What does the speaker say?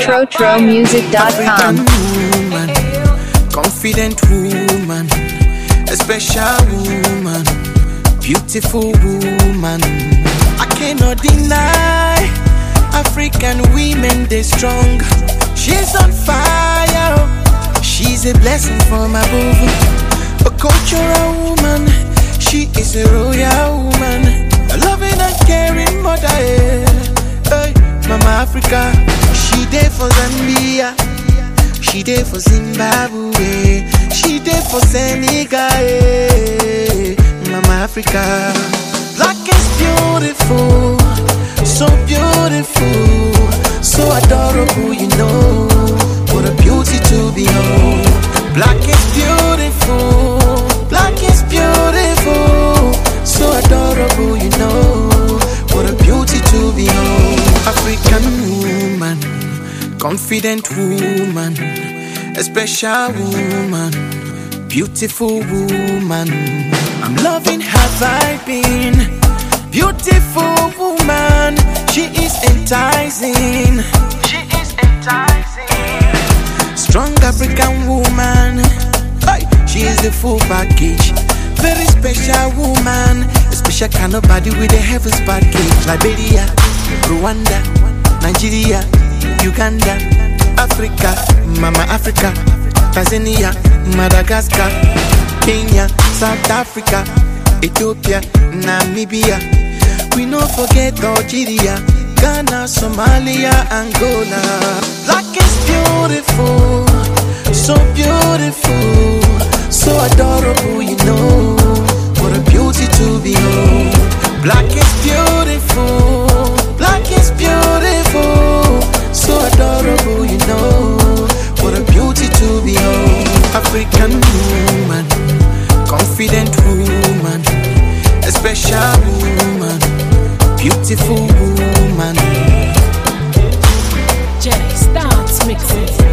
TroTroMusic.com. Woman, confident woman, a special woman, beautiful woman. I cannot deny African women, they strong. She's on fire, she's a blessing from above. A cultural woman, she is a royal woman, a loving and caring mother. Hey, Mama Africa, she there for Zambia, she there for Zimbabwe, she there for Senegal. Mama Africa, black is beautiful, so beautiful, so adorable, you know. What a beauty to behold. Black is beautiful, black is beautiful, so adorable, you know. What a beauty to behold. African woman, confident woman, a special woman, beautiful woman. I'm loving her vibing. Beautiful woman, she is enticing. She is enticing. Strong African woman, hey, she is the full package. Very special woman, a special kind of body with a heaven's package. Liberia, Rwanda, Nigeria, Uganda, Africa, Mama Africa, Tanzania, Madagascar, Kenya, South Africa, Ethiopia, Namibia. We no forget Algeria, Ghana, Somalia, Angola. Black is beautiful, so beautiful, so adorable, you know. What a beauty to behold. Black is beautiful, black is beautiful, so adorable, you know. What a beauty to behold. African woman, confident woman, a special woman, beautiful woman. Jay starts mixing.